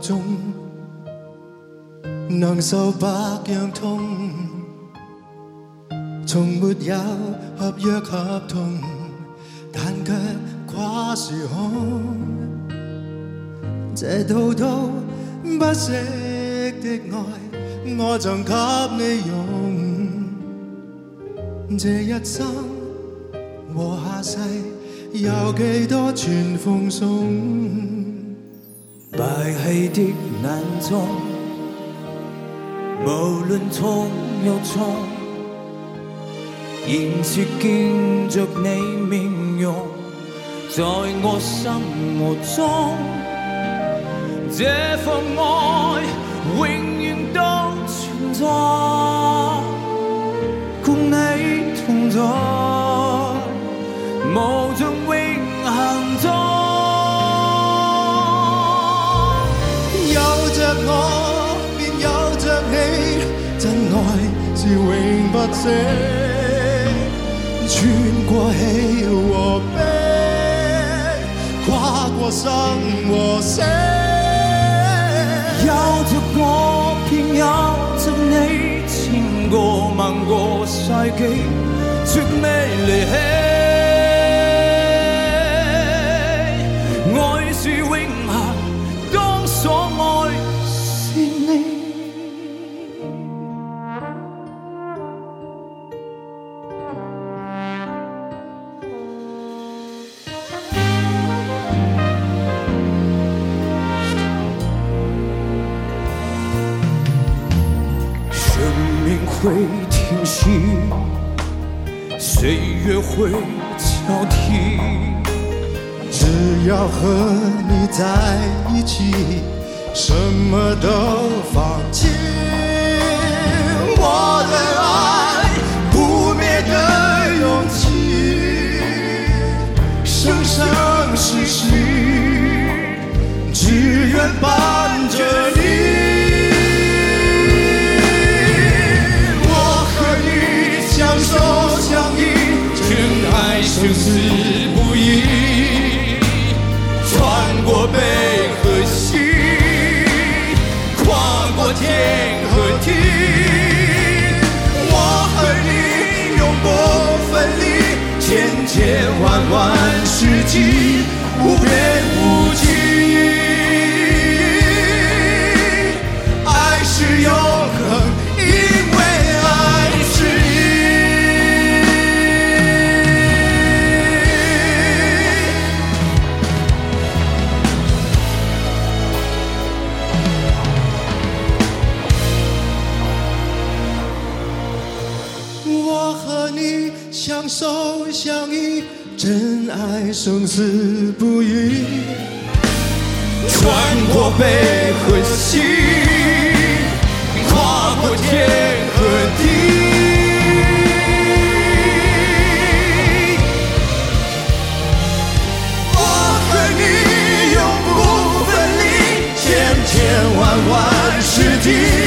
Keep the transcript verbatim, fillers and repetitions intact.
中，能受百樣痛，從沒有合約合同，但卻跨時空。這套套不息的愛，我曾給你用。這一生和下世，有幾多全奉送？ 白氣的眼中，無論痛又重，仍是見着你面容，在我心目中，這份愛永遠都存在，共你同在，無盡永恆中。 有着我，便有着你，真愛是永不息，穿過喜和悲，跨過生和死。 有着我，便有着你，千個萬個世紀，絕未離棄。愛是永恆，當所愛是你。生命會停息，歲月會交替， 只要和你在一起，什麼都放棄。我的愛，不滅的勇氣，生生世世，只願伴着你。相守相依，真愛生死不移，穿過悲和喜，跨過天和地。我和你永不分離，千千萬萬世紀，無邊無際。愛是永恆。相守相依，真愛生死不移， 穿過悲和喜，跨過天和地。 我和你永不分離，千千萬萬世紀。